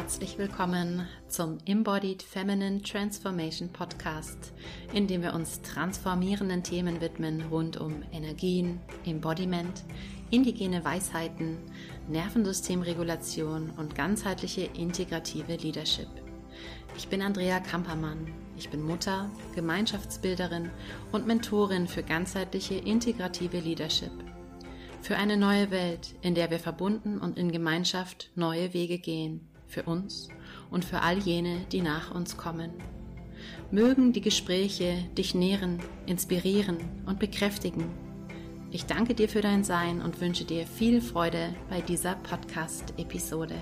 Herzlich willkommen zum Embodied Feminine Transformation Podcast, in dem wir uns transformierenden Themen widmen rund um Energien, Embodiment, indigene Weisheiten, Nervensystemregulation und ganzheitliche integrative Leadership. Ich bin Andrea Kampermann. Ich bin Mutter, Gemeinschaftsbilderin und Mentorin für ganzheitliche integrative Leadership. Für eine neue Welt, in der wir verbunden und in Gemeinschaft neue Wege gehen, für uns und für all jene, die nach uns kommen. Mögen die Gespräche dich nähren, inspirieren und bekräftigen. Ich danke dir für dein Sein und wünsche dir viel Freude bei dieser Podcast-Episode.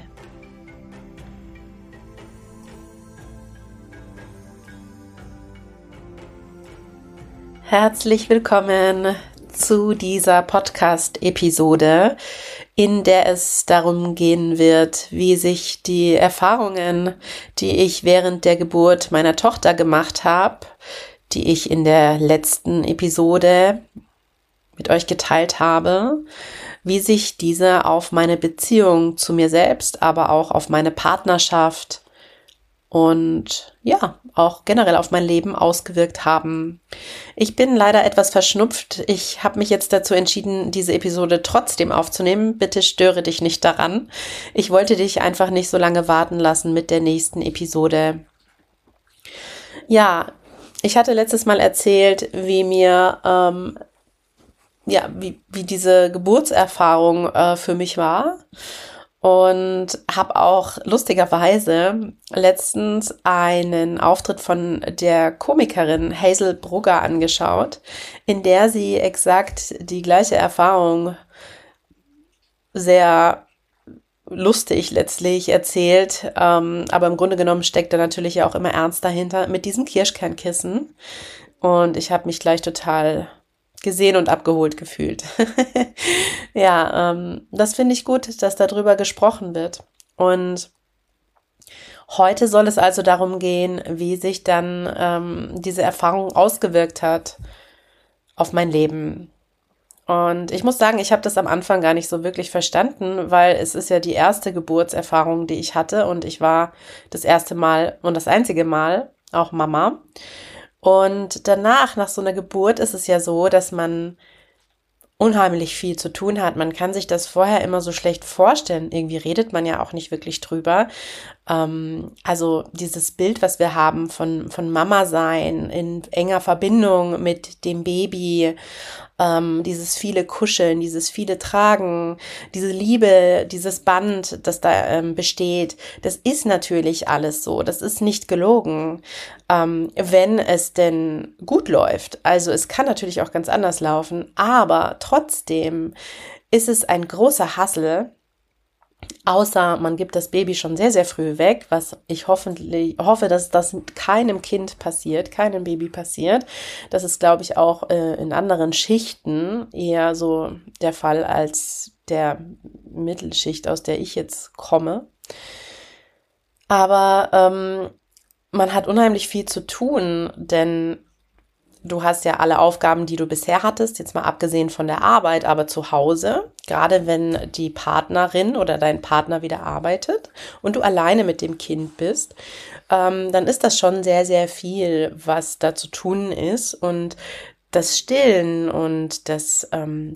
Herzlich willkommen zu dieser Podcast-Episode, in der es darum gehen wird, wie sich die Erfahrungen, die ich während der Geburt meiner Tochter gemacht habe, die ich in der letzten Episode mit euch geteilt habe, wie sich diese auf meine Beziehung zu mir selbst, aber auch auf meine Partnerschaft und ja, auch generell auf mein Leben ausgewirkt haben. Ich bin leider etwas verschnupft. Ich habe mich jetzt dazu entschieden, diese Episode trotzdem aufzunehmen. Bitte störe dich nicht daran. Ich wollte dich einfach nicht so lange warten lassen mit der nächsten Episode. Ja, ich hatte letztes Mal erzählt, wie mir wie diese Geburtserfahrung für mich war. Und habe auch lustigerweise letztens einen Auftritt von der Komikerin Hazel Brugger angeschaut, in der sie exakt die gleiche Erfahrung sehr lustig letztlich erzählt, aber im Grunde genommen steckt da natürlich ja auch immer Ernst dahinter mit diesem Kirschkernkissen. Und ich habe mich gleich total gesehen und abgeholt gefühlt. Ja, das finde ich gut, dass darüber gesprochen wird. Und heute soll es also darum gehen, wie sich dann diese Erfahrung ausgewirkt hat auf mein Leben. Und ich muss sagen, ich habe das am Anfang gar nicht so wirklich verstanden, weil es ist ja die erste Geburtserfahrung, die ich hatte, und ich war das erste Mal und das einzige Mal auch Mama. Und danach, nach so einer Geburt, ist es ja so, dass man unheimlich viel zu tun hat. Man kann sich das vorher immer so schlecht vorstellen. Irgendwie redet man ja auch nicht wirklich drüber. Also dieses Bild, was wir haben von Mama sein in enger Verbindung mit dem Baby, dieses viele Kuscheln, dieses viele Tragen, diese Liebe, dieses Band, das da besteht, das ist natürlich alles so. Das ist nicht gelogen, wenn es denn gut läuft. Also es kann natürlich auch ganz anders laufen, aber trotzdem ist es ein großer Hassel, außer man gibt das Baby schon sehr, sehr früh weg, was ich hoffe, dass das keinem Kind passiert, keinem Baby passiert. Das ist, glaube ich, auch in anderen Schichten eher so der Fall als der Mittelschicht, aus der ich jetzt komme. Aber man hat unheimlich viel zu tun, denn du hast ja alle Aufgaben, die du bisher hattest, jetzt mal abgesehen von der Arbeit, aber zu Hause, gerade wenn die Partnerin oder dein Partner wieder arbeitet und du alleine mit dem Kind bist, dann ist das schon sehr, sehr viel, was da zu tun ist. Und das Stillen und das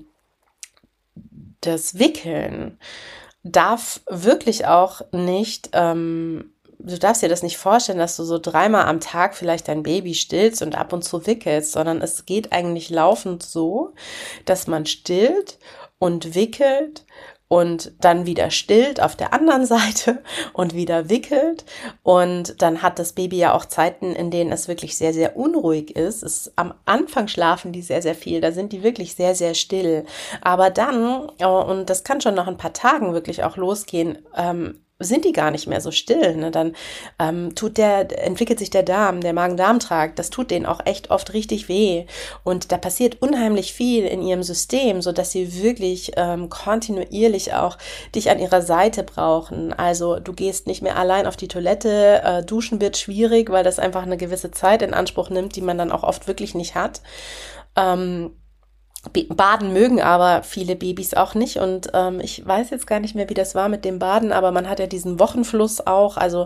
Wickeln darf wirklich auch nicht du darfst dir das nicht vorstellen, dass du so 3-mal am Tag vielleicht dein Baby stillst und ab und zu wickelst, sondern es geht eigentlich laufend so, dass man stillt und wickelt und dann wieder stillt auf der anderen Seite und wieder wickelt. Und dann hat das Baby ja auch Zeiten, in denen es wirklich sehr, sehr unruhig ist. Am Anfang schlafen die sehr, sehr viel, da sind die wirklich sehr, sehr still. Aber dann, und das kann schon nach ein paar Tagen wirklich auch losgehen, sind die gar nicht mehr so still, ne? Dann entwickelt sich der Darm, der Magen-Darm-Trakt, das tut denen auch echt oft richtig weh, und da passiert unheimlich viel in ihrem System, so dass sie wirklich kontinuierlich auch dich an ihrer Seite brauchen. Also du gehst nicht mehr allein auf die Toilette, duschen wird schwierig, weil das einfach eine gewisse Zeit in Anspruch nimmt, die man dann auch oft wirklich nicht hat. Baden mögen aber viele Babys auch nicht und ich weiß jetzt gar nicht mehr, wie das war mit dem Baden, aber man hat ja diesen Wochenfluss auch, also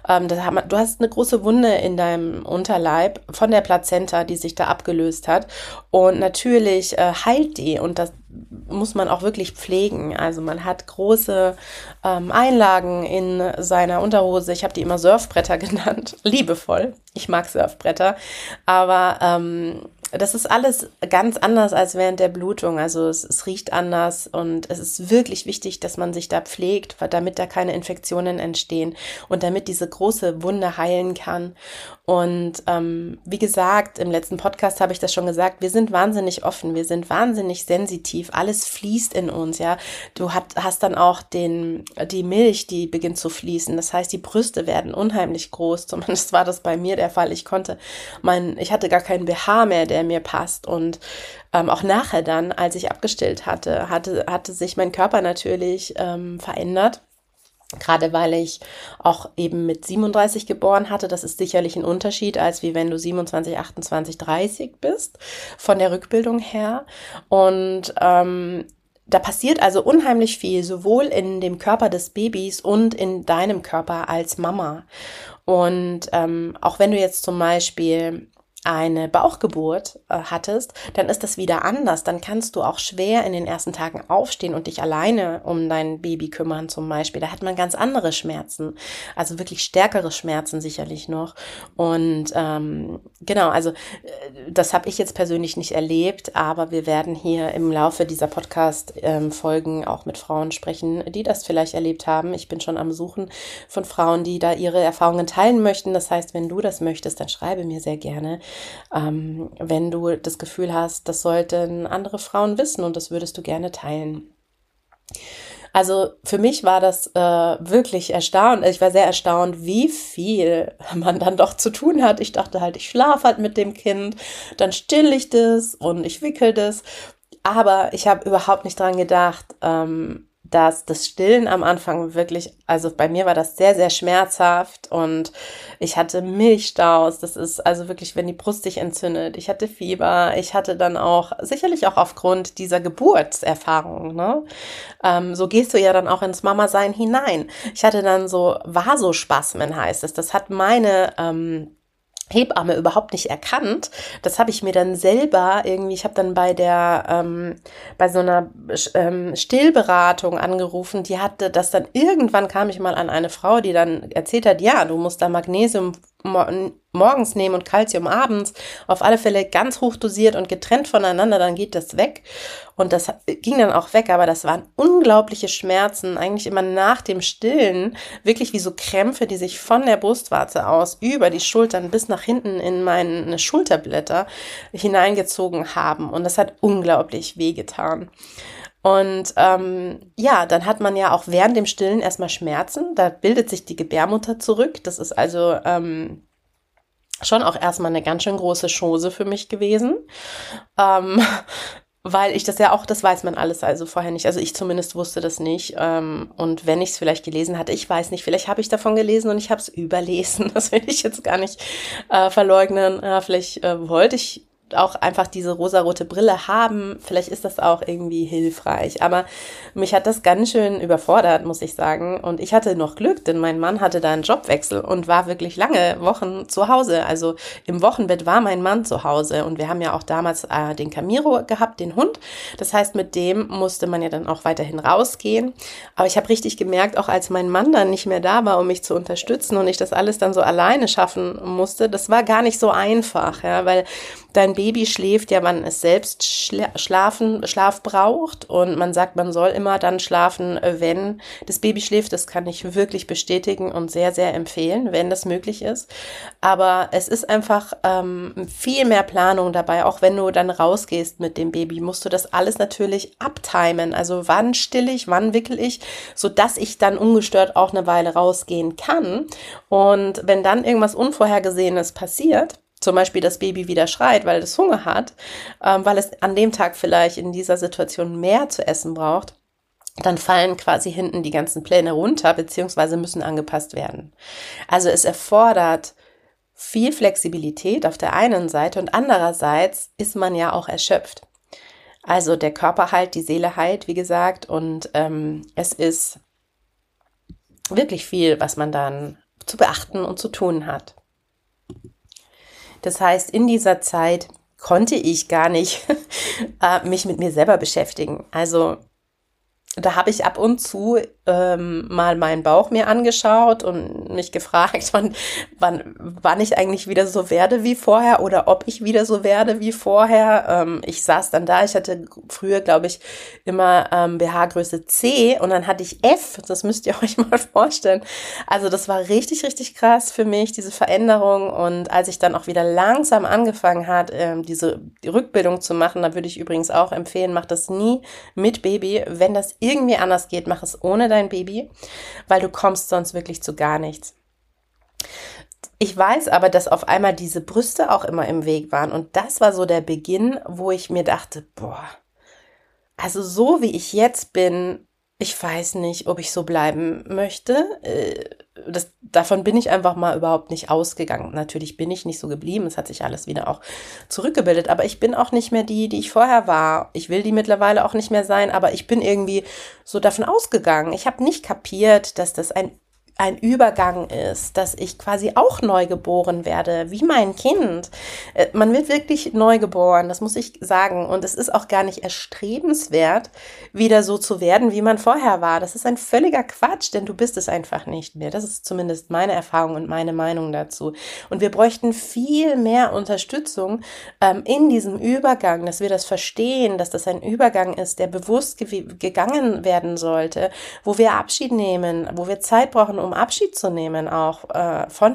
du hast eine große Wunde in deinem Unterleib von der Plazenta, die sich da abgelöst hat und natürlich heilt die und das muss man auch wirklich pflegen, also man hat große Einlagen in seiner Unterhose, ich habe die immer Surfbretter genannt, liebevoll, ich mag Surfbretter, aber das ist alles ganz anders als während der Blutung. Also es riecht anders und es ist wirklich wichtig, dass man sich da pflegt, damit da keine Infektionen entstehen und damit diese große Wunde heilen kann. Und wie gesagt, im letzten Podcast habe ich das schon gesagt, wir sind wahnsinnig offen, wir sind wahnsinnig sensitiv, alles fließt in uns, ja. Du hast dann auch die Milch, die beginnt zu fließen. Das heißt, die Brüste werden unheimlich groß. Zumindest war das bei mir der Fall. Ich hatte gar keinen BH mehr, der mir passt. Und auch nachher dann, als ich abgestillt hatte sich mein Körper natürlich verändert. Gerade weil ich auch eben mit 37 geboren hatte, das ist sicherlich ein Unterschied, als wie wenn du 27, 28, 30 bist, von der Rückbildung her. Und da passiert also unheimlich viel, sowohl in dem Körper des Babys und in deinem Körper als Mama. Und auch wenn du jetzt zum Beispiel eine Bauchgeburt hattest, dann ist das wieder anders. Dann kannst du auch schwer in den ersten Tagen aufstehen und dich alleine um dein Baby kümmern zum Beispiel. Da hat man ganz andere Schmerzen, also wirklich stärkere Schmerzen sicherlich noch. Und genau, also das habe ich jetzt persönlich nicht erlebt, aber wir werden hier im Laufe dieser Podcast-Folgen auch mit Frauen sprechen, die das vielleicht erlebt haben. Ich bin schon am Suchen von Frauen, die da ihre Erfahrungen teilen möchten. Das heißt, wenn du das möchtest, dann schreibe mir sehr gerne. Wenn du das Gefühl hast, das sollten andere Frauen wissen und das würdest du gerne teilen. Also für mich war das wirklich erstaunt. Ich war sehr erstaunt, wie viel man dann doch zu tun hat. Ich dachte halt, ich schlafe halt mit dem Kind, dann still ich das und ich wickel das. Aber ich habe überhaupt nicht dran gedacht, dass das Stillen am Anfang wirklich, also bei mir war das sehr, sehr schmerzhaft und ich hatte Milchstaus, das ist also wirklich, wenn die Brust sich entzündet, ich hatte Fieber, ich hatte dann auch, sicherlich auch aufgrund dieser Geburtserfahrung, ne, so gehst du ja dann auch ins Mama-Sein hinein. Ich hatte dann so Vasospasmen, heißt es, das hat meine Hebamme überhaupt nicht erkannt. Das habe ich mir dann selber irgendwie, ich habe dann bei so einer Stillberatung angerufen, die hatte das dann, irgendwann kam ich mal an eine Frau, die dann erzählt hat, ja, du musst da Magnesium morgens nehmen und Calcium abends, auf alle Fälle ganz hoch dosiert und getrennt voneinander, dann geht das weg. Und das ging dann auch weg, aber das waren unglaubliche Schmerzen, eigentlich immer nach dem Stillen, wirklich wie so Krämpfe, die sich von der Brustwarze aus über die Schultern bis nach hinten in meine Schulterblätter hineingezogen haben. Und das hat unglaublich wehgetan. Und ja, dann hat man ja auch während dem Stillen erstmal Schmerzen. Da bildet sich die Gebärmutter zurück. Das ist also schon auch erstmal eine ganz schön große Chose für mich gewesen. Weil ich das ja auch, das weiß man alles also vorher nicht. Also ich zumindest wusste das nicht. Und wenn ich es vielleicht gelesen hatte, ich weiß nicht, vielleicht habe ich davon gelesen und ich habe es überlesen. Das will ich jetzt gar nicht verleugnen. Vielleicht wollte ich auch einfach diese rosarote Brille haben. Vielleicht ist das auch irgendwie hilfreich. Aber mich hat das ganz schön überfordert, muss ich sagen. Und ich hatte noch Glück, denn mein Mann hatte da einen Jobwechsel und war wirklich lange Wochen zu Hause. Also im Wochenbett war mein Mann zu Hause. Und wir haben ja auch damals den Camiro gehabt, den Hund. Das heißt, mit dem musste man ja dann auch weiterhin rausgehen. Aber ich habe richtig gemerkt, auch als mein Mann dann nicht mehr da war, um mich zu unterstützen und ich das alles dann so alleine schaffen musste, das war gar nicht so einfach, ja, weil dein Baby schläft ja, wann es selbst Schlaf braucht und man sagt, man soll immer dann schlafen, wenn das Baby schläft. Das kann ich wirklich bestätigen und sehr, sehr empfehlen, wenn das möglich ist. Aber es ist einfach viel mehr Planung dabei. Auch wenn du dann rausgehst mit dem Baby, musst du das alles natürlich abtimen. Also wann still ich, wann wickel ich, sodass ich dann ungestört auch eine Weile rausgehen kann. Und wenn dann irgendwas Unvorhergesehenes passiert, zum Beispiel das Baby wieder schreit, weil es Hunger hat, weil es an dem Tag vielleicht in dieser Situation mehr zu essen braucht, dann fallen quasi hinten die ganzen Pläne runter, beziehungsweise müssen angepasst werden. Also es erfordert viel Flexibilität auf der einen Seite und andererseits ist man ja auch erschöpft. Also der Körper heilt, die Seele heilt, wie gesagt, und es ist wirklich viel, was man dann zu beachten und zu tun hat. Das heißt, in dieser Zeit konnte ich gar nicht mich mit mir selber beschäftigen. Also da habe ich ab und zu mal meinen Bauch mir angeschaut und mich gefragt, wann ich eigentlich wieder so werde wie vorher oder ob ich wieder so werde wie vorher. Ich saß dann da, ich hatte früher, glaube ich, immer BH-Größe C und dann hatte ich F, das müsst ihr euch mal vorstellen. Also das war richtig, richtig krass für mich, diese Veränderung. Und als ich dann auch wieder langsam angefangen hat, die Rückbildung zu machen, da würde ich übrigens auch empfehlen, mach das nie mit Baby. Wenn das irgendwie anders geht, mach es ohne dein Baby, weil du kommst sonst wirklich zu gar nichts. Ich weiß aber, dass auf einmal diese Brüste auch immer im Weg waren und das war so der Beginn, wo ich mir dachte, boah, also so wie ich jetzt bin, ich weiß nicht, ob ich so bleiben möchte. Davon bin ich einfach mal überhaupt nicht ausgegangen. Natürlich bin ich nicht so geblieben. Es hat sich alles wieder auch zurückgebildet. Aber ich bin auch nicht mehr die ich vorher war. Ich will die mittlerweile auch nicht mehr sein. Aber ich bin irgendwie so davon ausgegangen. Ich habe nicht kapiert, dass das ein Übergang ist, dass ich quasi auch neu geboren werde, wie mein Kind. Man wird wirklich neu geboren, das muss ich sagen. Und es ist auch gar nicht erstrebenswert, wieder so zu werden, wie man vorher war. Das ist ein völliger Quatsch, denn du bist es einfach nicht mehr. Das ist zumindest meine Erfahrung und meine Meinung dazu. Und wir bräuchten viel mehr Unterstützung in diesem Übergang, dass wir das verstehen, dass das ein Übergang ist, der bewusst gegangen werden sollte, wo wir Abschied nehmen, wo wir Zeit brauchen, um Abschied zu nehmen, auch von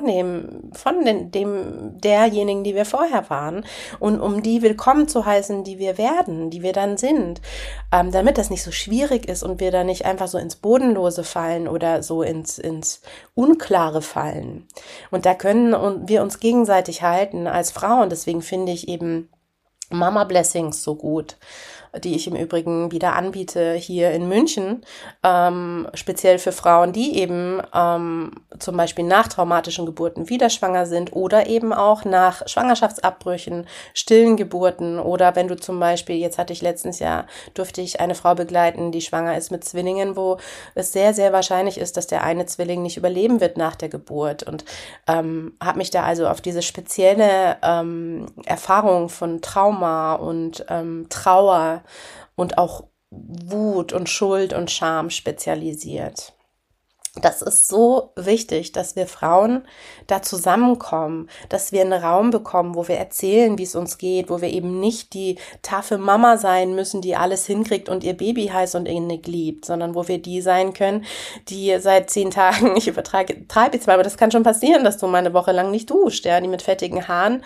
derjenigen, die wir vorher waren und um die willkommen zu heißen, die wir werden, die wir dann sind, damit das nicht so schwierig ist und wir da nicht einfach so ins Bodenlose fallen oder so ins Unklare fallen. Und da können wir uns gegenseitig halten als Frauen. Deswegen finde ich eben Mama Blessings so gut, die ich im Übrigen wieder anbiete hier in München, speziell für Frauen, die eben zum Beispiel nach traumatischen Geburten wieder schwanger sind oder eben auch nach Schwangerschaftsabbrüchen, stillen Geburten oder wenn du zum Beispiel, jetzt hatte ich letztens Jahr, durfte ich eine Frau begleiten, die schwanger ist mit Zwillingen, wo es sehr, sehr wahrscheinlich ist, dass der eine Zwilling nicht überleben wird nach der Geburt und habe mich da also auf diese spezielle Erfahrung von Trauma und Trauer und auch Wut und Schuld und Scham spezialisiert. Das ist so wichtig, dass wir Frauen da zusammenkommen, dass wir einen Raum bekommen, wo wir erzählen, wie es uns geht, wo wir eben nicht die taffe Mama sein müssen, die alles hinkriegt und ihr Baby heiß und innig liebt, sondern wo wir die sein können, die seit 10 Tagen, ich übertreibe jetzt mal, aber das kann schon passieren, dass du mal eine Woche lang nicht duscht, ja, die mit fettigen Haaren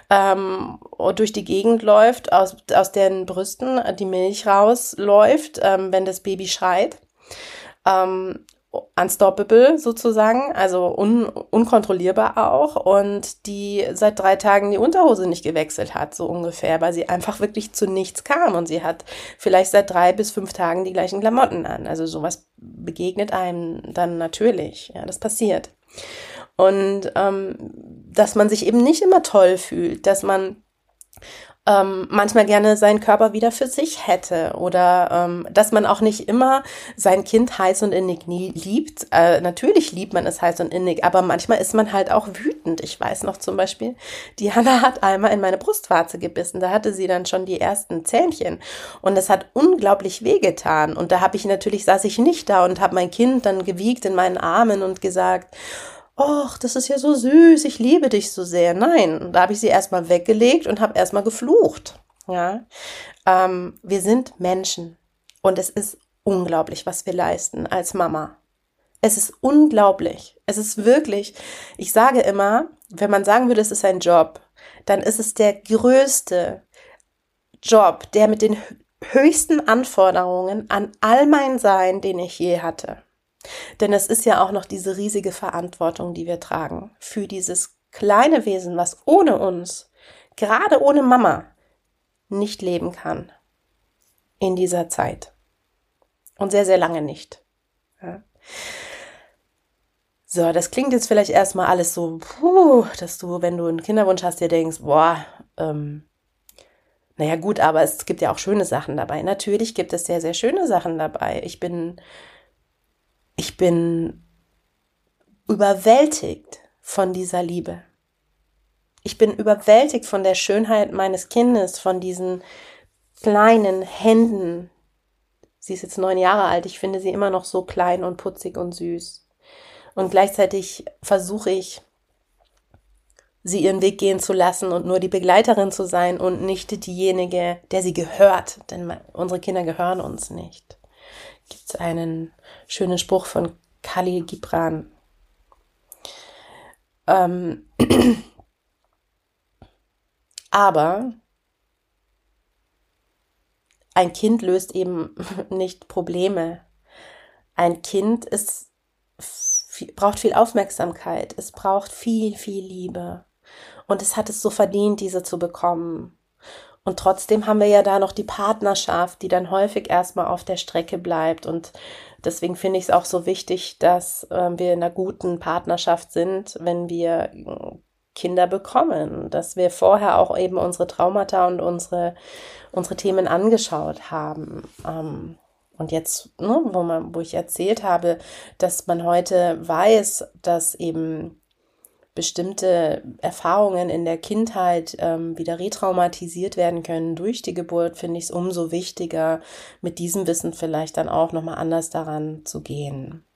durch die Gegend läuft, aus deren Brüsten die Milch rausläuft, wenn das Baby schreit. Unstoppable sozusagen, also unkontrollierbar auch und die seit 3 Tagen die Unterhose nicht gewechselt hat, so ungefähr, weil sie einfach wirklich zu nichts kam und sie hat vielleicht seit 3 bis 5 Tagen die gleichen Klamotten an. Also sowas begegnet einem dann natürlich, ja, das passiert. Und dass man sich eben nicht immer toll fühlt, dass man manchmal gerne seinen Körper wieder für sich hätte oder dass man auch nicht immer sein Kind heiß und innig liebt. Natürlich liebt man es heiß und innig, aber manchmal ist man halt auch wütend. Ich weiß noch zum Beispiel, die Hanna hat einmal in meine Brustwarze gebissen. Da hatte sie dann schon die ersten Zähnchen und das hat unglaublich wehgetan. Und da saß ich nicht da und habe mein Kind dann gewiegt in meinen Armen und gesagt, ach, das ist ja so süß, ich liebe dich so sehr. Nein, da habe ich sie erstmal weggelegt und habe erstmal geflucht. Ja, wir sind Menschen und es ist unglaublich, was wir leisten als Mama. Es ist unglaublich. Es ist wirklich, ich sage immer, wenn man sagen würde, es ist ein Job, dann ist es der größte Job, der mit den höchsten Anforderungen an all mein Sein, den ich je hatte. Denn es ist ja auch noch diese riesige Verantwortung, die wir tragen für dieses kleine Wesen, was ohne uns, gerade ohne Mama, nicht leben kann in dieser Zeit. Und sehr, sehr lange nicht. Ja. So, das klingt jetzt vielleicht erstmal alles so, dass du, wenn du einen Kinderwunsch hast, dir denkst, boah, Naja gut, aber es gibt ja auch schöne Sachen dabei. Natürlich gibt es sehr, sehr schöne Sachen dabei. Ich bin überwältigt von dieser Liebe. Ich bin überwältigt von der Schönheit meines Kindes, von diesen kleinen Händen. Sie ist jetzt 9 Jahre alt. Ich finde sie immer noch so klein und putzig und süß. Und gleichzeitig versuche ich, sie ihren Weg gehen zu lassen und nur die Begleiterin zu sein und nicht diejenige, der sie gehört. Denn unsere Kinder gehören uns nicht. Gibt es einen schönen Spruch von Khalil Gibran. Aber ein Kind löst eben nicht Probleme. Ein Kind braucht viel Aufmerksamkeit. Es braucht viel, viel Liebe. Und es hat es so verdient, diese zu bekommen. Und trotzdem haben wir ja da noch die Partnerschaft, die dann häufig erstmal auf der Strecke bleibt. Und deswegen finde ich es auch so wichtig, dass wir in einer guten Partnerschaft sind, wenn wir Kinder bekommen, dass wir vorher auch eben unsere Traumata und unsere Themen angeschaut haben. Und jetzt, ne, wo ich erzählt habe, dass man heute weiß, dass eben bestimmte Erfahrungen in der Kindheit wieder retraumatisiert werden können durch die Geburt, finde ich es umso wichtiger, mit diesem Wissen vielleicht dann auch nochmal anders daran zu gehen.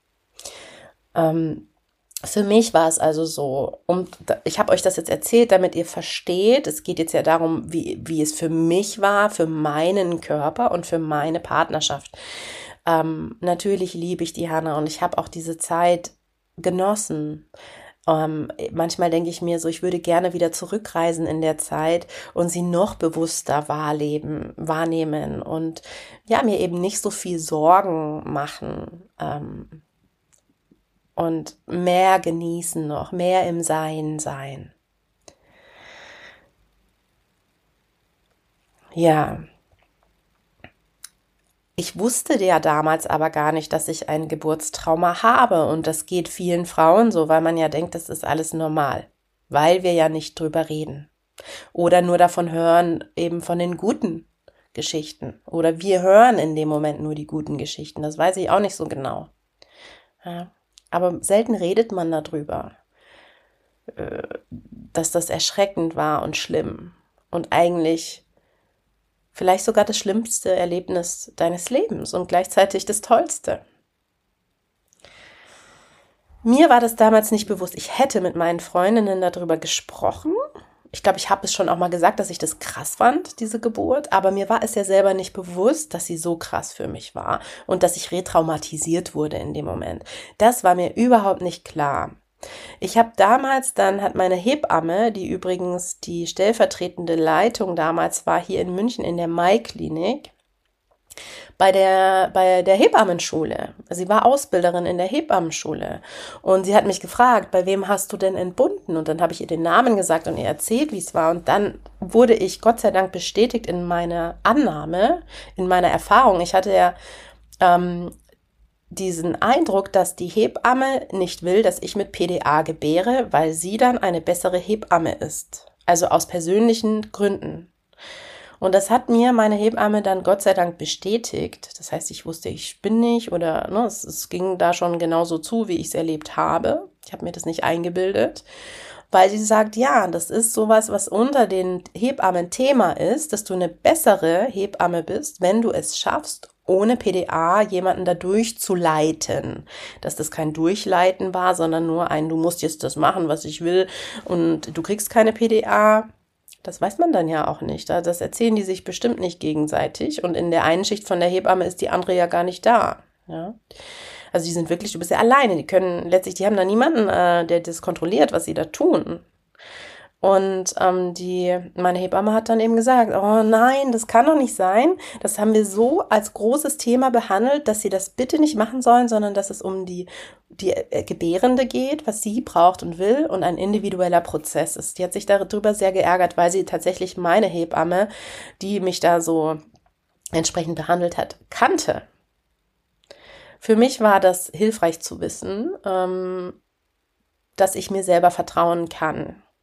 Für mich war es also so, ich habe euch das jetzt erzählt, damit ihr versteht, es geht jetzt ja darum, wie es für mich war, für meinen Körper und für meine Partnerschaft. Natürlich liebe ich die Hannah und ich habe auch diese Zeit genossen. Manchmal denke ich mir so, ich würde gerne wieder zurückreisen in der Zeit und sie noch bewusster wahrnehmen und ja, mir eben nicht so viel Sorgen machen. Und mehr genießen noch, mehr im Sein sein. Ja, ich wusste ja damals aber gar nicht, dass ich ein Geburtstrauma habe und das geht vielen Frauen so, weil man ja denkt, das ist alles normal, weil wir ja nicht drüber reden oder nur davon hören, eben von den guten Geschichten oder wir hören in dem Moment nur die guten Geschichten, das weiß ich auch nicht so genau. Ja. Aber selten redet man darüber, dass das erschreckend war und schlimm und eigentlich vielleicht sogar das schlimmste Erlebnis deines Lebens und gleichzeitig das tollste. Mir war das damals nicht bewusst. Ich hätte mit meinen Freundinnen darüber gesprochen. Ich glaube, ich habe es schon auch mal gesagt, dass ich das krass fand, diese Geburt. Aber mir war es ja selber nicht bewusst, dass sie so krass für mich war und dass ich retraumatisiert wurde in dem Moment. Das war mir überhaupt nicht klar. Ich habe damals, dann hat meine Hebamme, die übrigens die stellvertretende Leitung damals war, hier in München in der Mai-Klinik, bei der Hebammenschule. Sie war Ausbilderin in der Hebammenschule. Und sie hat mich gefragt, bei wem hast du denn entbunden? Und dann habe ich ihr den Namen gesagt und ihr erzählt, wie es war. Und dann wurde ich Gott sei Dank bestätigt in meiner Annahme, in meiner Erfahrung. Ich hatte ja diesen Eindruck, dass die Hebamme nicht will, dass ich mit PDA gebäre, weil sie dann eine bessere Hebamme ist. Also aus persönlichen Gründen. Und das hat mir meine Hebamme dann Gott sei Dank bestätigt. Das heißt, ich wusste, ich spinne nicht oder ne, es ging da schon genauso zu, wie ich es erlebt habe. Ich habe mir das nicht eingebildet, weil sie sagt, ja, das ist sowas, was unter den Hebammen Thema ist, dass du eine bessere Hebamme bist, wenn du es schaffst, ohne PDA jemanden da durchzuleiten. Dass das kein Durchleiten war, sondern nur du musst jetzt das machen, was ich will und du kriegst keine PDA. Das weiß man dann ja auch nicht. Das erzählen die sich bestimmt nicht gegenseitig. Und in der einen Schicht von der Hebamme ist die andere ja gar nicht da. Ja? Also die sind wirklich, du bist ja alleine. Die haben da niemanden, der das kontrolliert, was sie da tun. Und meine Hebamme hat dann eben gesagt, oh nein, das kann doch nicht sein. Das haben wir so als großes Thema behandelt, dass sie das bitte nicht machen sollen, sondern dass es um die Gebärende geht, was sie braucht und will und ein individueller Prozess ist. Die hat sich darüber sehr geärgert, weil sie tatsächlich meine Hebamme, die mich da so entsprechend behandelt hat, kannte. Für mich war das hilfreich zu wissen, dass ich mir selber vertrauen kann.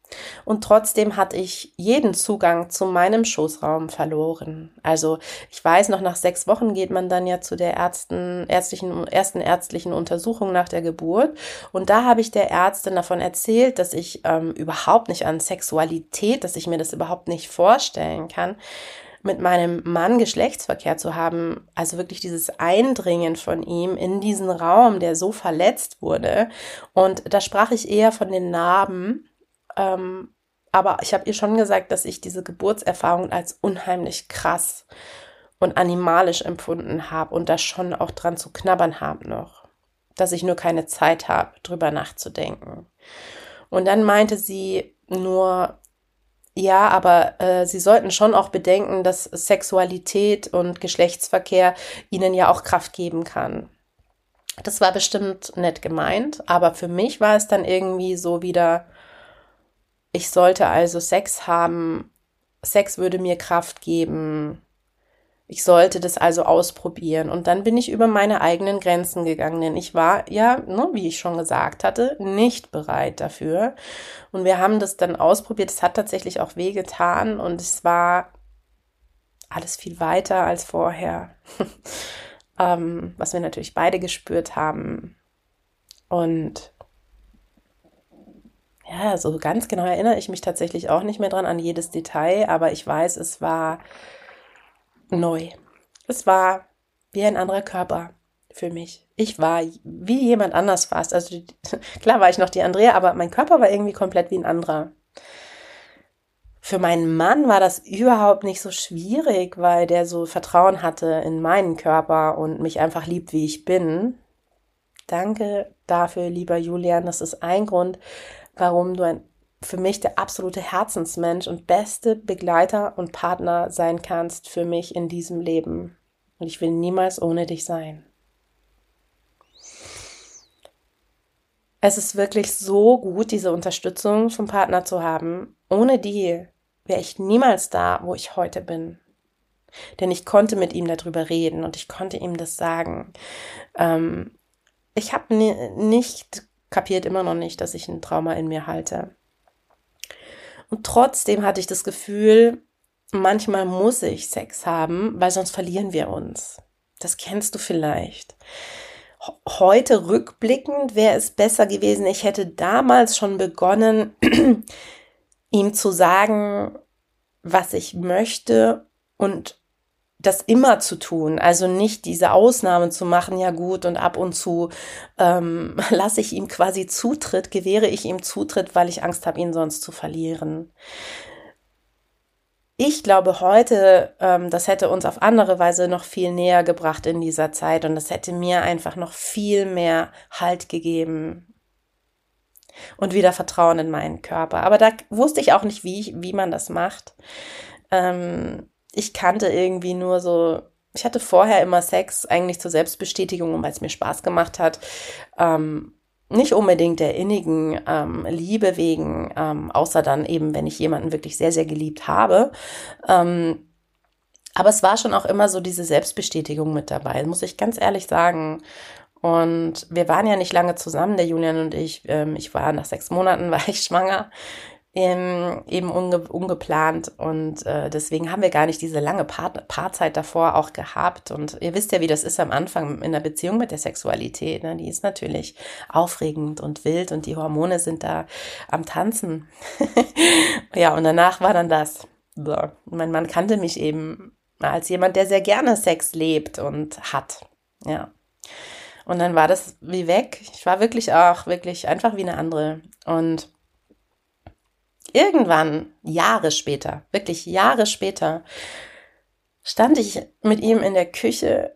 Und trotzdem hatte ich jeden Zugang zu meinem Schoßraum verloren. Also ich weiß noch, nach 6 Wochen geht man dann ja zu der ersten ärztlichen Untersuchung nach der Geburt. Und da habe ich der Ärztin davon erzählt, dass ich überhaupt nicht an Sexualität, dass ich mir das überhaupt nicht vorstellen kann, mit meinem Mann Geschlechtsverkehr zu haben. Also wirklich dieses Eindringen von ihm in diesen Raum, der so verletzt wurde. Und da sprach ich eher von den Narben. Aber ich habe ihr schon gesagt, dass ich diese Geburtserfahrung als unheimlich krass und animalisch empfunden habe und da schon auch dran zu knabbern habe noch. Dass ich nur keine Zeit habe, drüber nachzudenken. Und dann meinte sie nur, ja, aber sie sollten schon auch bedenken, dass Sexualität und Geschlechtsverkehr ihnen ja auch Kraft geben kann. Das war bestimmt nett gemeint, aber für mich war es dann irgendwie so wieder, ich sollte also Sex haben, Sex würde mir Kraft geben, ich sollte das also ausprobieren. Und dann bin ich über meine eigenen Grenzen gegangen, denn ich war ja, ne, wie ich schon gesagt hatte, nicht bereit dafür. Und wir haben das dann ausprobiert, es hat tatsächlich auch wehgetan und es war alles viel weiter als vorher, was wir natürlich beide gespürt haben. Und ja, so ganz genau erinnere ich mich tatsächlich auch nicht mehr dran an jedes Detail, aber ich weiß, es war neu. Es war wie ein anderer Körper für mich. Ich war wie jemand anders fast. Also klar war ich noch die Andrea, aber mein Körper war irgendwie komplett wie ein anderer. Für meinen Mann war das überhaupt nicht so schwierig, weil der so Vertrauen hatte in meinen Körper und mich einfach liebt, wie ich bin. Danke dafür, lieber Julian. Das ist ein Grund, warum du für mich der absolute Herzensmensch und beste Begleiter und Partner sein kannst für mich in diesem Leben. Und ich will niemals ohne dich sein. Es ist wirklich so gut, diese Unterstützung vom Partner zu haben. Ohne die wäre ich niemals da, wo ich heute bin. Denn ich konnte mit ihm darüber reden und ich konnte ihm das sagen. Ich habe nicht kapiert, immer noch nicht, dass ich ein Trauma in mir halte. Und trotzdem hatte ich das Gefühl, manchmal muss ich Sex haben, weil sonst verlieren wir uns. Das kennst du vielleicht. Heute rückblickend wäre es besser gewesen, ich hätte damals schon begonnen, ihm zu sagen, was ich möchte und das immer zu tun, also nicht diese Ausnahmen zu machen, ja gut, und ab und zu lasse ich ihm quasi Zutritt, gewähre ich ihm Zutritt, weil ich Angst habe, ihn sonst zu verlieren. Ich glaube heute, das hätte uns auf andere Weise noch viel näher gebracht in dieser Zeit und das hätte mir einfach noch viel mehr Halt gegeben und wieder Vertrauen in meinen Körper. Aber da wusste ich auch nicht, wie man das macht. Ich kannte irgendwie nur so, ich hatte vorher immer Sex eigentlich zur Selbstbestätigung, weil es mir Spaß gemacht hat. Nicht unbedingt der innigen Liebe wegen, außer dann eben, wenn ich jemanden wirklich sehr, sehr geliebt habe. Aber es war schon auch immer so diese Selbstbestätigung mit dabei, muss ich ganz ehrlich sagen. Und wir waren ja nicht lange zusammen, der Julian und ich. Ich war nach 6 Monaten, war ich schwanger. Eben ungeplant und deswegen haben wir gar nicht diese lange Paarzeit davor auch gehabt und ihr wisst ja, wie das ist am Anfang in der Beziehung mit der Sexualität, ne? Die ist natürlich aufregend und wild und die Hormone sind da am Tanzen. Ja, und danach war dann das. So. Mein Mann kannte mich eben als jemand, der sehr gerne Sex lebt und hat, ja. Und dann war das wie weg. Ich war wirklich einfach wie eine andere und irgendwann, Jahre später, wirklich Jahre später, stand ich mit ihm in der Küche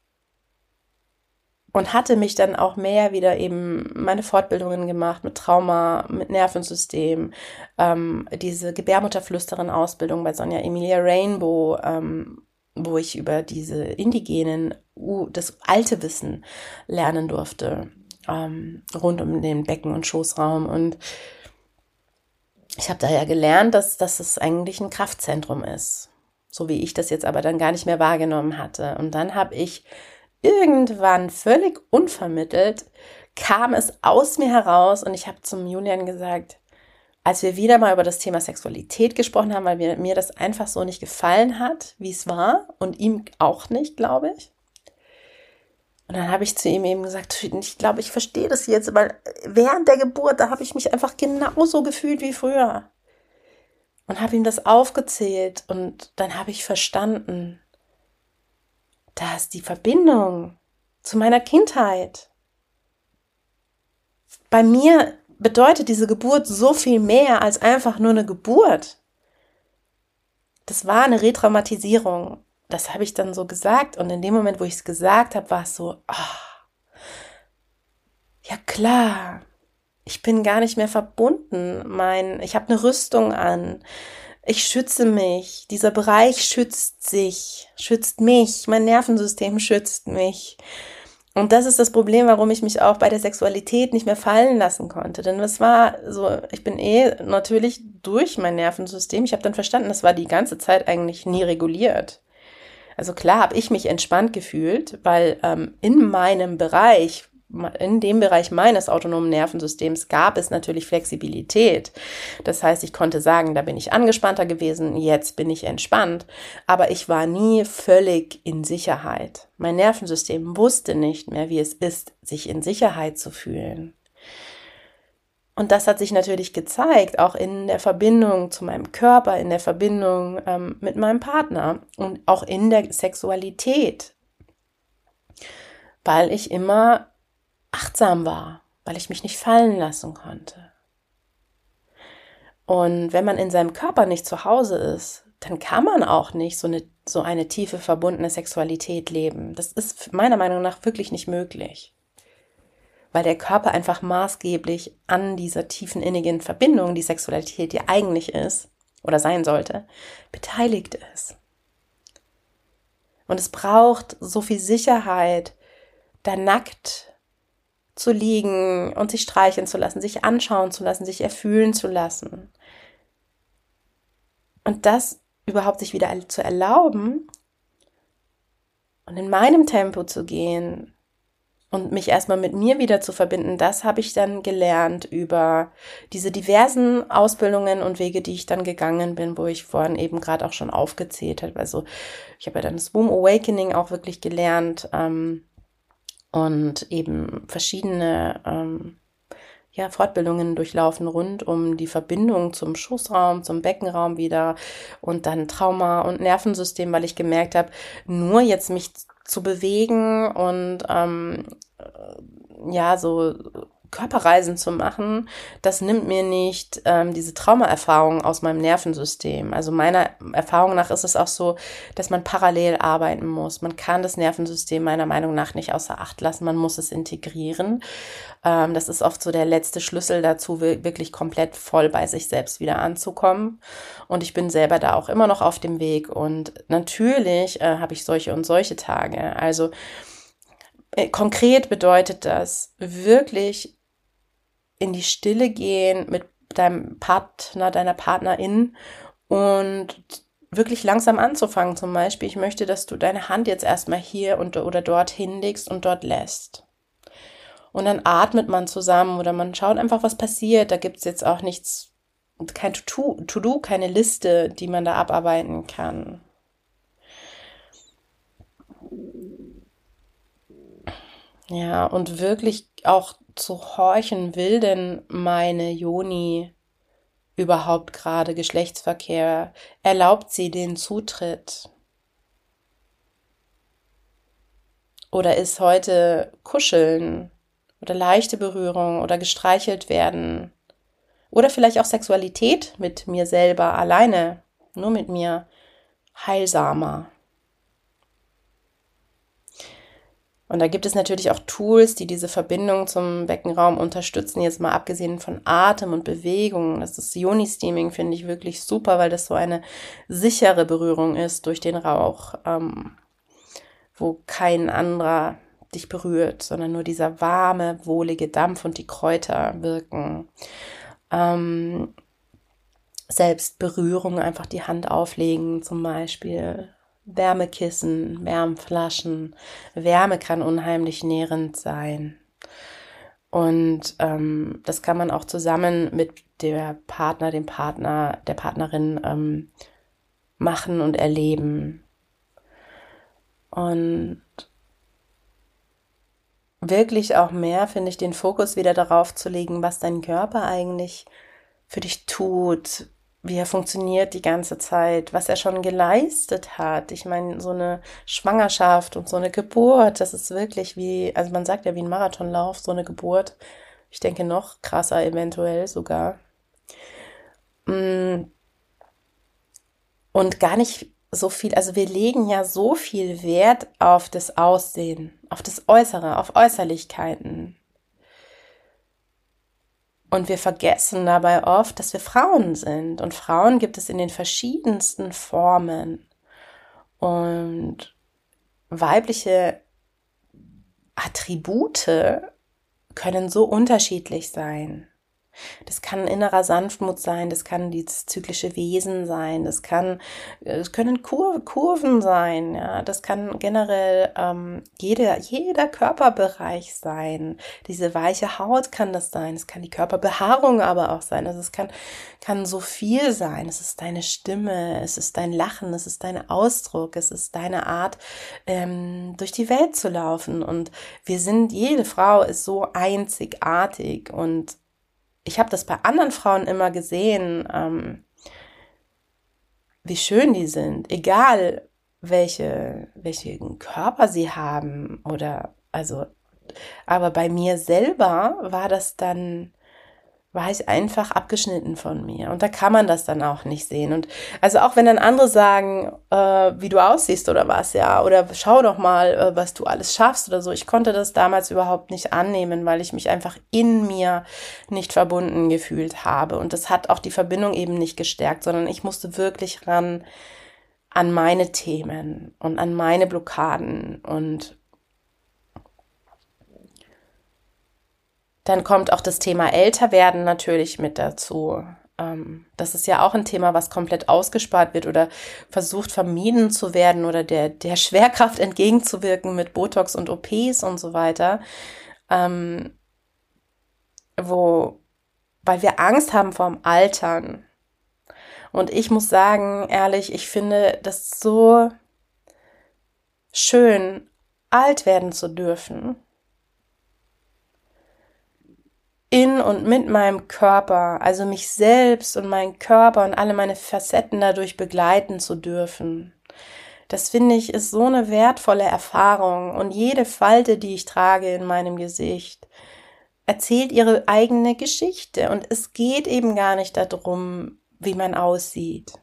und hatte mich dann auch mehr wieder eben meine Fortbildungen gemacht mit Trauma, mit Nervensystem, diese Gebärmutterflüsterin-Ausbildung bei Sonja Emilia Rainbow, wo ich über diese indigenen, das alte Wissen lernen durfte, rund um den Becken- und Schoßraum und ich habe da ja gelernt, dass es eigentlich ein Kraftzentrum ist, so wie ich das jetzt aber dann gar nicht mehr wahrgenommen hatte. Und dann habe ich irgendwann völlig unvermittelt, kam es aus mir heraus und ich habe zum Julian gesagt, als wir wieder mal über das Thema Sexualität gesprochen haben, weil mir das einfach so nicht gefallen hat, wie es war und ihm auch nicht, glaube ich. Und dann habe ich zu ihm eben gesagt, ich glaube, ich verstehe das jetzt, weil während der Geburt, da habe ich mich einfach genauso gefühlt wie früher. Und habe ihm das aufgezählt und dann habe ich verstanden, dass die Verbindung zu meiner Kindheit bei mir bedeutet diese Geburt so viel mehr als einfach nur eine Geburt. Das war eine Retraumatisierung. Das habe ich dann so gesagt und in dem Moment, wo ich es gesagt habe, war es so, ja klar, ich bin gar nicht mehr verbunden. Ich habe eine Rüstung an. Ich schütze mich. Dieser Bereich schützt mich. Mein Nervensystem schützt mich. Und das ist das Problem, warum ich mich auch bei der Sexualität nicht mehr fallen lassen konnte. Denn es war so, ich bin natürlich durch mein Nervensystem. Ich habe dann verstanden, das war die ganze Zeit eigentlich nie reguliert. Also klar habe ich mich entspannt gefühlt, weil in dem Bereich meines autonomen Nervensystems gab es natürlich Flexibilität. Das heißt, ich konnte sagen, da bin ich angespannter gewesen, jetzt bin ich entspannt. Aber ich war nie völlig in Sicherheit. Mein Nervensystem wusste nicht mehr, wie es ist, sich in Sicherheit zu fühlen. Und das hat sich natürlich gezeigt, auch in der Verbindung zu meinem Körper, in der Verbindung mit meinem Partner und auch in der Sexualität, weil ich immer achtsam war, weil ich mich nicht fallen lassen konnte. Und wenn man in seinem Körper nicht zu Hause ist, dann kann man auch nicht so eine tiefe verbundene Sexualität leben. Das ist meiner Meinung nach wirklich nicht möglich. Weil der Körper einfach maßgeblich an dieser tiefen innigen Verbindung, die Sexualität, die eigentlich ist oder sein sollte, beteiligt ist. Und es braucht so viel Sicherheit, da nackt zu liegen und sich streicheln zu lassen, sich anschauen zu lassen, sich erfühlen zu lassen. Und das überhaupt sich wieder zu erlauben und in meinem Tempo zu gehen und mich erstmal mit mir wieder zu verbinden, das habe ich dann gelernt über diese diversen Ausbildungen und Wege, die ich dann gegangen bin, wo ich vorhin eben gerade auch schon aufgezählt habe. Also ich habe ja dann das Womb Awakening auch wirklich gelernt, und eben verschiedene Fortbildungen durchlaufen rund um die Verbindung zum Schoßraum, zum Beckenraum wieder und dann Trauma und Nervensystem, weil ich gemerkt habe, nur jetzt mich zu bewegen und so Körperreisen zu machen, das nimmt mir nicht diese Traumaerfahrung aus meinem Nervensystem. Also meiner Erfahrung nach ist es auch so, dass man parallel arbeiten muss. Man kann das Nervensystem meiner Meinung nach nicht außer Acht lassen, man muss es integrieren. Das ist oft so der letzte Schlüssel dazu, wirklich komplett voll bei sich selbst wieder anzukommen. Und ich bin selber da auch immer noch auf dem Weg. Und natürlich habe ich solche und solche Tage. Also konkret bedeutet das wirklich in die Stille gehen mit deinem Partner, deiner Partnerin und wirklich langsam anzufangen. Zum Beispiel, ich möchte, dass du deine Hand jetzt erstmal hier oder dort hinlegst und dort lässt. Und dann atmet man zusammen oder man schaut einfach, was passiert. Da gibt es jetzt auch nichts, kein To-Do, keine Liste, die man da abarbeiten kann. Ja, und wirklich auch zu horchen, will denn meine Yoni überhaupt gerade Geschlechtsverkehr? Erlaubt sie den Zutritt? Oder ist heute Kuscheln oder leichte Berührung oder gestreichelt werden? Oder vielleicht auch Sexualität mit mir selber alleine, nur mit mir, heilsamer? Und da gibt es natürlich auch Tools, die diese Verbindung zum Beckenraum unterstützen, jetzt mal abgesehen von Atem und Bewegung. Das ist Yoni-Steaming, finde ich wirklich super, weil das so eine sichere Berührung ist durch den Rauch, wo kein anderer dich berührt, sondern nur dieser warme, wohlige Dampf und die Kräuter wirken. Selbst Berührung, einfach die Hand auflegen zum Beispiel. Wärmekissen, Wärmflaschen. Wärme kann unheimlich nährend sein. Und das kann man auch zusammen mit der Partner, dem Partner, der Partnerin machen und erleben. Und wirklich auch mehr, finde ich, den Fokus wieder darauf zu legen, was dein Körper eigentlich für dich tut, wie er funktioniert die ganze Zeit, was er schon geleistet hat. Ich meine, so eine Schwangerschaft und so eine Geburt, das ist wirklich wie, also man sagt ja wie ein Marathonlauf, so eine Geburt. Ich denke noch krasser eventuell sogar. Und gar nicht so viel, also wir legen ja so viel Wert auf das Aussehen, auf das Äußere, auf Äußerlichkeiten. Und wir vergessen dabei oft, dass wir Frauen sind. Und Frauen gibt es in den verschiedensten Formen. Und weibliche Attribute können so unterschiedlich sein. Das kann innerer Sanftmut sein, das kann dieses zyklische Wesen sein, es können Kurven sein, ja, das kann generell jeder Körperbereich sein. Diese weiche Haut kann das sein, es kann die Körperbehaarung aber auch sein. Also es kann so viel sein. Es ist deine Stimme, es ist dein Lachen, es ist dein Ausdruck, es ist deine Art, durch die Welt zu laufen. Und jede Frau ist so einzigartig und ich habe das bei anderen Frauen immer gesehen, wie schön die sind, egal welchen Körper sie haben aber bei mir selber war ich einfach abgeschnitten von mir. Und da kann man das dann auch nicht sehen. Und also auch wenn dann andere sagen, wie du aussiehst oder was, ja, oder schau doch mal, was du alles schaffst oder so. Ich konnte das damals überhaupt nicht annehmen, weil ich mich einfach in mir nicht verbunden gefühlt habe. Und das hat auch die Verbindung eben nicht gestärkt, sondern ich musste wirklich ran an meine Themen und an meine Blockaden. Und dann kommt auch das Thema Älterwerden natürlich mit dazu. Das ist ja auch ein Thema, was komplett ausgespart wird oder versucht vermieden zu werden oder der Schwerkraft entgegenzuwirken mit Botox und OPs und so weiter. Weil wir Angst haben vorm Altern. Und ich muss sagen, ehrlich, ich finde das so schön, alt werden zu dürfen. In und mit meinem Körper, also mich selbst und meinen Körper und alle meine Facetten dadurch begleiten zu dürfen. Das finde ich ist so eine wertvolle Erfahrung und jede Falte, die ich trage in meinem Gesicht, erzählt ihre eigene Geschichte und es geht eben gar nicht darum, wie man aussieht.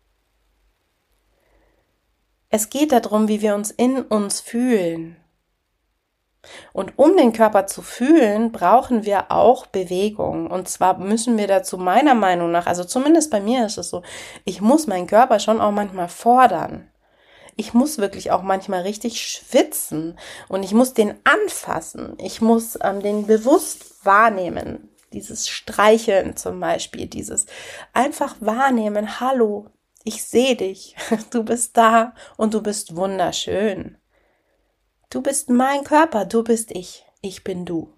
Es geht darum, wie wir uns in uns fühlen. Und um den Körper zu fühlen, brauchen wir auch Bewegung. Und zwar müssen wir dazu meiner Meinung nach, also zumindest bei mir ist es so, ich muss meinen Körper schon auch manchmal fordern. Ich muss wirklich auch manchmal richtig schwitzen und ich muss den anfassen. Ich muss den bewusst wahrnehmen. Dieses Streicheln zum Beispiel, dieses einfach wahrnehmen. Hallo, ich sehe dich. Du bist da und du bist wunderschön. Du bist mein Körper, du bist ich. Ich bin du.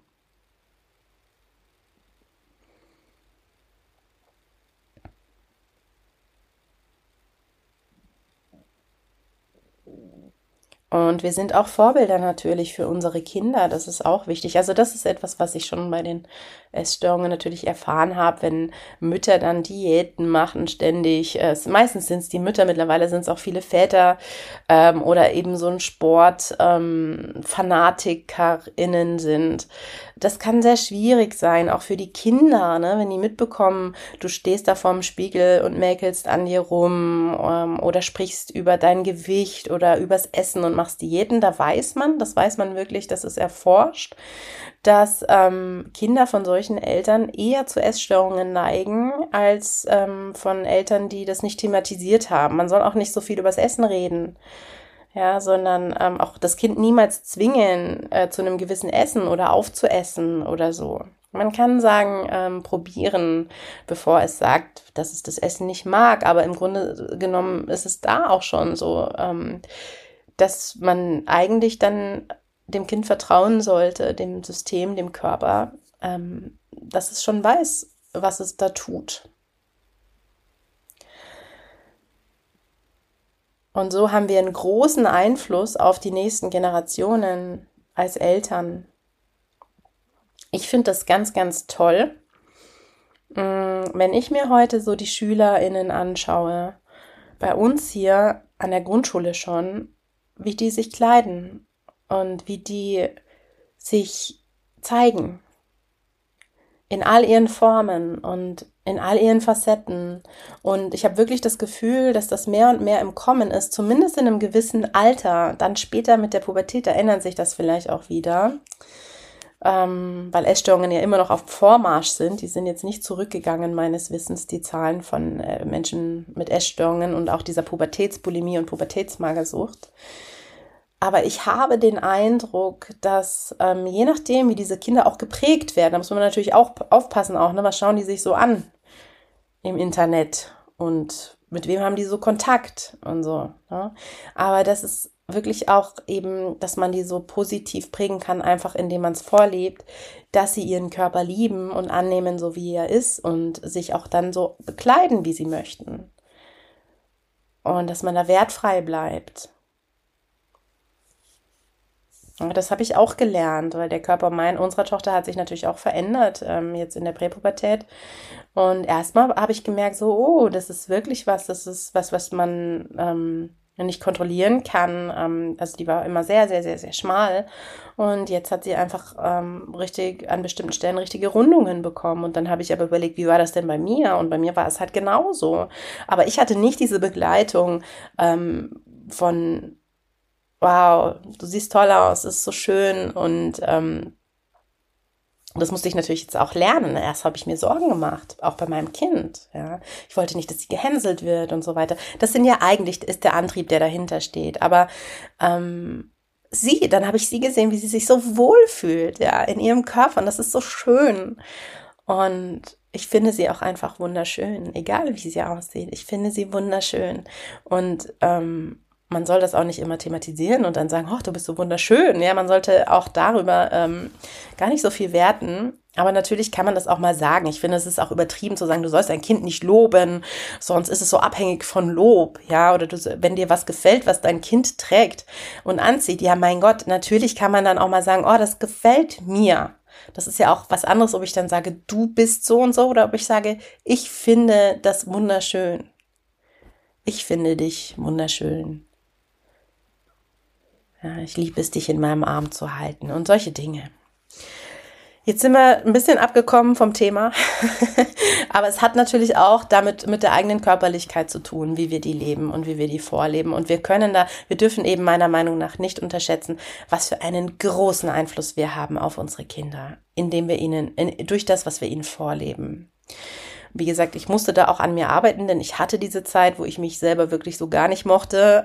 Und wir sind auch Vorbilder natürlich für unsere Kinder. Das ist auch wichtig. Also das ist etwas, was ich schon bei den Essstörungen natürlich erfahren habe, wenn Mütter dann Diäten machen ständig. Meistens sind es die Mütter, mittlerweile sind es auch viele Väter oder eben so ein Sport FanatikerInnen sind. Das kann sehr schwierig sein, auch für die Kinder, ne? Wenn die mitbekommen, du stehst da vorm Spiegel und mäkelst an dir rum oder sprichst über dein Gewicht oder übers Essen und machst Diäten, das weiß man wirklich, das ist erforscht, dass Kinder von solchen Eltern eher zu Essstörungen neigen, als von Eltern, die das nicht thematisiert haben. Man soll auch nicht so viel übers Essen reden. Ja, sondern auch das Kind niemals zwingen, zu einem gewissen Essen oder aufzuessen oder so. Man kann sagen, probieren, bevor es sagt, dass es das Essen nicht mag, aber im Grunde genommen ist es da auch schon so, dass man eigentlich dann dem Kind vertrauen sollte, dem System, dem Körper, dass es schon weiß, was es da tut. Und so haben wir einen großen Einfluss auf die nächsten Generationen als Eltern. Ich finde das ganz, ganz toll, wenn ich mir heute so die SchülerInnen anschaue, bei uns hier an der Grundschule schon, wie die sich kleiden und wie die sich zeigen. In all ihren Formen und in all ihren Facetten. Und ich habe wirklich das Gefühl, dass das mehr und mehr im Kommen ist, zumindest in einem gewissen Alter. Dann später mit der Pubertät ändert sich das vielleicht auch wieder, weil Essstörungen ja immer noch auf Vormarsch sind. Die sind jetzt nicht zurückgegangen, meines Wissens, die Zahlen von Menschen mit Essstörungen und auch dieser Pubertätsbulimie und Pubertätsmagersucht. Aber ich habe den Eindruck, dass je nachdem, wie diese Kinder auch geprägt werden, da muss man natürlich auch aufpassen, auch, ne, was schauen die sich so an im Internet und mit wem haben die so Kontakt und so. Ne? Aber das ist wirklich auch eben, dass man die so positiv prägen kann, einfach indem man es vorlebt, dass sie ihren Körper lieben und annehmen, so wie er ist und sich auch dann so bekleiden, wie sie möchten. Und dass man da wertfrei bleibt. Das habe ich auch gelernt, weil der Körper unserer Tochter hat sich natürlich auch verändert, jetzt in der Präpubertät. Und erstmal habe ich gemerkt, so, oh, das ist wirklich was, das ist was man nicht kontrollieren kann. Also die war immer sehr, sehr, sehr, sehr schmal. Und jetzt hat sie einfach richtig an bestimmten Stellen richtige Rundungen bekommen. Und dann habe ich aber überlegt, wie war das denn bei mir? Und bei mir war es halt genauso. Aber ich hatte nicht diese Begleitung von wow, du siehst toll aus, ist so schön und das musste ich natürlich jetzt auch lernen. Erst habe ich mir Sorgen gemacht, auch bei meinem Kind. Ja, ich wollte nicht, dass sie gehänselt wird und so weiter. Das sind ja eigentlich ist der Antrieb, der dahinter steht. Aber dann habe ich sie gesehen, wie sie sich so wohl fühlt, ja, in ihrem Körper und das ist so schön. Und ich finde sie auch einfach wunderschön, egal wie sie aussieht. Ich finde sie wunderschön und man soll das auch nicht immer thematisieren und dann sagen, oh, du bist so wunderschön. Ja, man sollte auch darüber gar nicht so viel werten. Aber natürlich kann man das auch mal sagen. Ich finde, es ist auch übertrieben zu sagen, du sollst dein Kind nicht loben, sonst ist es so abhängig von Lob. Ja, oder wenn dir was gefällt, was dein Kind trägt und anzieht, ja, mein Gott, natürlich kann man dann auch mal sagen, oh, das gefällt mir. Das ist ja auch was anderes, ob ich dann sage, du bist so und so oder ob ich sage, ich finde das wunderschön. Ich finde dich wunderschön. Ja, ich liebe es, dich in meinem Arm zu halten und solche Dinge. Jetzt sind wir ein bisschen abgekommen vom Thema, aber es hat natürlich auch damit mit der eigenen Körperlichkeit zu tun, wie wir die leben und wie wir die vorleben. Und wir dürfen eben meiner Meinung nach nicht unterschätzen, was für einen großen Einfluss wir haben auf unsere Kinder, indem wir durch das, was wir ihnen vorleben. Wie gesagt, ich musste da auch an mir arbeiten, denn ich hatte diese Zeit, wo ich mich selber wirklich so gar nicht mochte,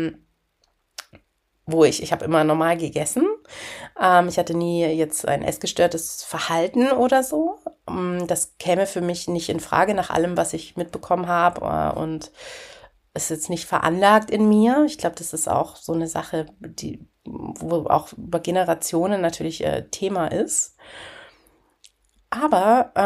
ich habe immer normal gegessen. Ich hatte nie jetzt ein essgestörtes Verhalten oder so. Das käme für mich nicht in Frage nach allem, was ich mitbekommen habe und ist jetzt nicht veranlagt in mir. Ich glaube, das ist auch so eine Sache, wo auch über Generationen natürlich Thema ist. Aber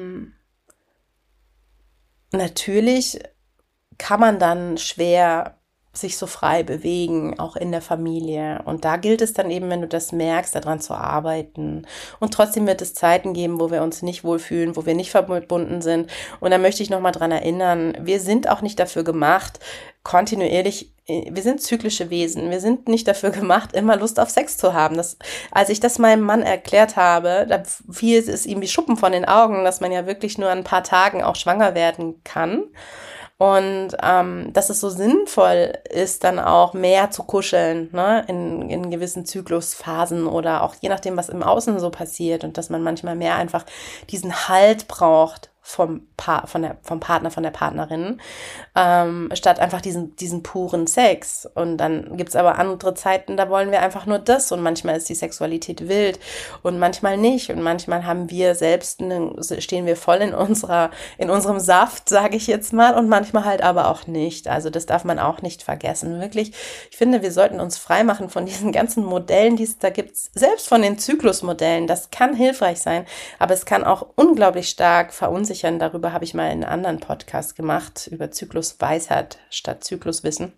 natürlich kann man dann schwer sich so frei bewegen, auch in der Familie. Und da gilt es dann eben, wenn du das merkst, daran zu arbeiten. Und trotzdem wird es Zeiten geben, wo wir uns nicht wohlfühlen, wo wir nicht verbunden sind. Und da möchte ich nochmal dran erinnern, wir sind auch nicht dafür gemacht, kontinuierlich, wir sind zyklische Wesen. Wir sind nicht dafür gemacht, immer Lust auf Sex zu haben. Als ich das meinem Mann erklärt habe, da fiel es ihm wie Schuppen von den Augen, dass man ja wirklich nur an ein paar Tagen auch schwanger werden kann. Und dass es so sinnvoll ist, dann auch mehr zu kuscheln, ne, in gewissen Zyklusphasen oder auch je nachdem, was im Außen so passiert und dass man manchmal mehr einfach diesen Halt braucht vom Partner, von der Partnerin, statt einfach diesen puren Sex. Und dann gibt's aber andere Zeiten, da wollen wir einfach nur das, und manchmal ist die Sexualität wild und manchmal nicht, und manchmal haben wir selbst, stehen wir voll in unserem Saft, sage ich jetzt mal, und manchmal halt aber auch nicht. Also das darf man auch nicht vergessen. Wirklich, ich finde, wir sollten uns freimachen von diesen ganzen Modellen, die es da gibt, selbst von den Zyklusmodellen. Das kann hilfreich sein, aber es kann auch unglaublich stark verunsichern. Darüber habe ich mal einen anderen Podcast gemacht, über Zyklusweisheit statt Zykluswissen.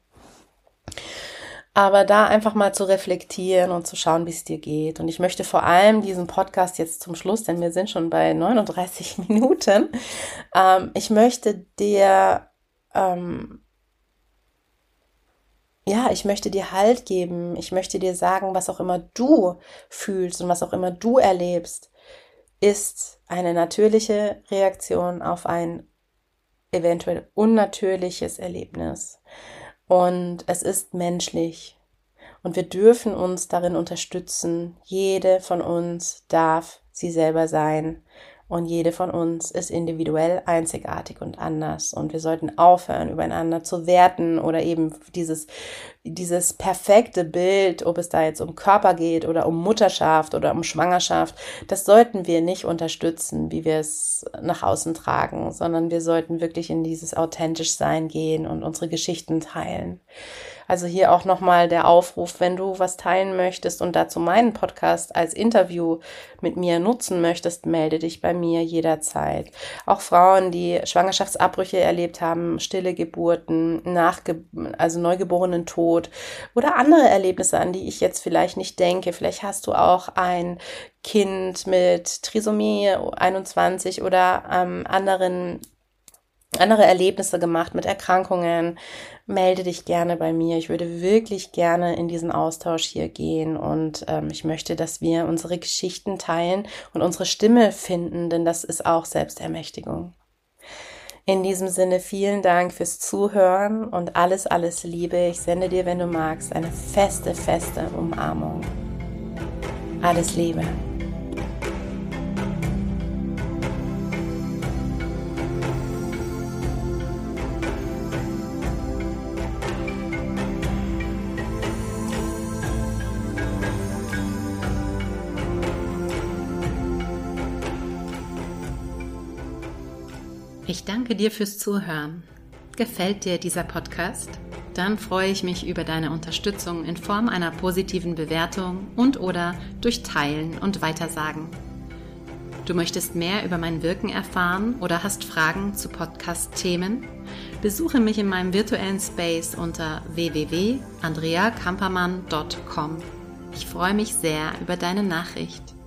Aber da einfach mal zu reflektieren und zu schauen, wie es dir geht. Und ich möchte vor allem diesen Podcast jetzt zum Schluss, denn wir sind schon bei 39 Minuten, ich möchte dir ich möchte dir Halt geben. Ich möchte dir sagen, was auch immer du fühlst und was auch immer du erlebst, ist eine natürliche Reaktion auf ein eventuell unnatürliches Erlebnis. Und es ist menschlich. Und wir dürfen uns darin unterstützen. Jede von uns darf sie selber sein. Und jede von uns ist individuell, einzigartig und anders. Und wir sollten aufhören, übereinander zu werten oder eben dieses perfekte Bild, ob es da jetzt um Körper geht oder um Mutterschaft oder um Schwangerschaft, das sollten wir nicht unterstützen, wie wir es nach außen tragen, sondern wir sollten wirklich in dieses authentisch Sein gehen und unsere Geschichten teilen. Also hier auch nochmal der Aufruf, wenn du was teilen möchtest und dazu meinen Podcast als Interview mit mir nutzen möchtest, melde dich bei mir jederzeit. Auch Frauen, die Schwangerschaftsabbrüche erlebt haben, stille Geburten, also neugeborenen Tod oder andere Erlebnisse, an die ich jetzt vielleicht nicht denke. Vielleicht hast du auch ein Kind mit Trisomie 21 oder andere Erlebnisse gemacht mit Erkrankungen, melde dich gerne bei mir. Ich würde wirklich gerne in diesen Austausch hier gehen und ich möchte, dass wir unsere Geschichten teilen und unsere Stimme finden, denn das ist auch Selbstermächtigung. In diesem Sinne vielen Dank fürs Zuhören und alles Liebe. Ich sende dir, wenn du magst, eine feste Umarmung. Alles Liebe. Ich danke dir fürs Zuhören. Gefällt dir dieser Podcast? Dann freue ich mich über deine Unterstützung in Form einer positiven Bewertung und/oder durch Teilen und Weitersagen. Du möchtest mehr über mein Wirken erfahren oder hast Fragen zu Podcast-Themen? Besuche mich in meinem virtuellen Space unter www.andreakampermann.com. Ich freue mich sehr über deine Nachricht.